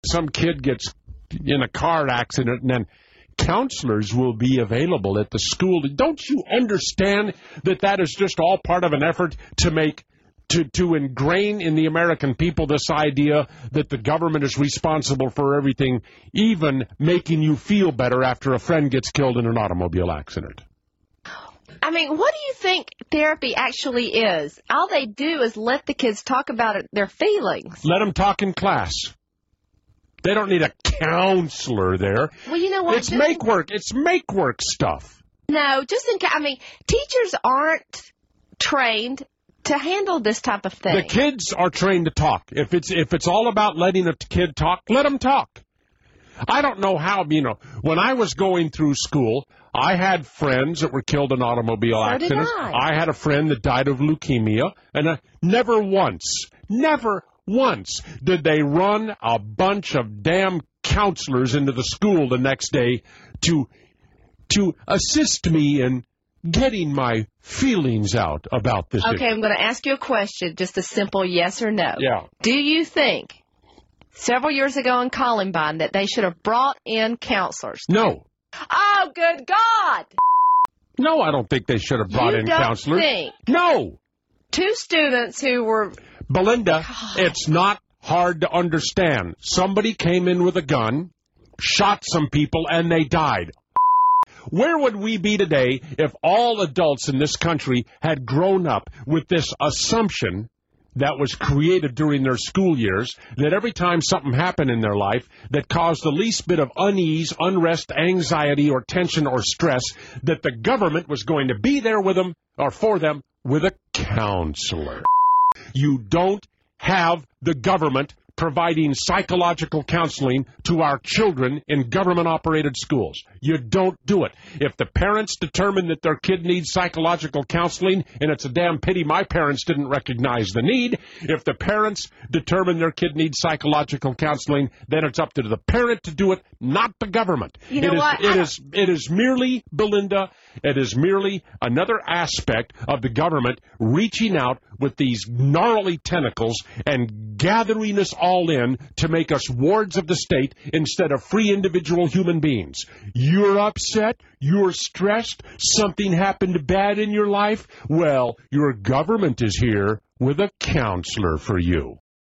some kid gets in a car accident and then counselors will be available at the school. Don't you understand that is just all part of an effort to ingrain in the American people this idea that the government is responsible for everything, even making you feel better after a friend gets killed in an automobile accident? I mean, what do you think therapy actually is? All they do is let the kids talk about their feelings. Let them talk in class. They don't need a counselor there. Well, you know what? It's make-work. It's make-work stuff. No, teachers aren't trained to handle this type of thing. The kids are trained to talk. If it's all about letting a kid talk, let them talk. I don't know how, when I was going through school, I had friends that were killed in automobile accidents. I had a friend that died of leukemia, and never once did they run a bunch of damn counselors into the school the next day to assist me in getting my feelings out about this issue. Okay, I'm going to ask you a question, just a simple yes or no. Yeah. Do you think several years ago in Columbine that they should have brought in counselors? No. Oh, good God! No, I don't think they should have brought in counselors. Think no. 2 students who were... Belinda, it's not hard to understand. Somebody came in with a gun, shot some people, and they died. Where would we be today if all adults in this country had grown up with this assumption that was created during their school years, that every time something happened in their life that caused the least bit of unease, unrest, anxiety, or tension or stress, that the government was going to be there with them or for them with a counselor? You don't have the government providing psychological counseling to our children in government-operated schools. You don't do it. If the parents determine that their kid needs psychological counseling, and it's a damn pity my parents didn't recognize the need, if the parents determine their kid needs psychological counseling, then it's up to the parent to do it, not the government. You know what? It is merely, Belinda, it is merely another aspect of the government reaching out with these gnarly tentacles and gathering us all in to make us wards of the state instead of free individual human beings. You're upset? You're stressed? Something happened bad in your life? Well, your government is here with a counselor for you.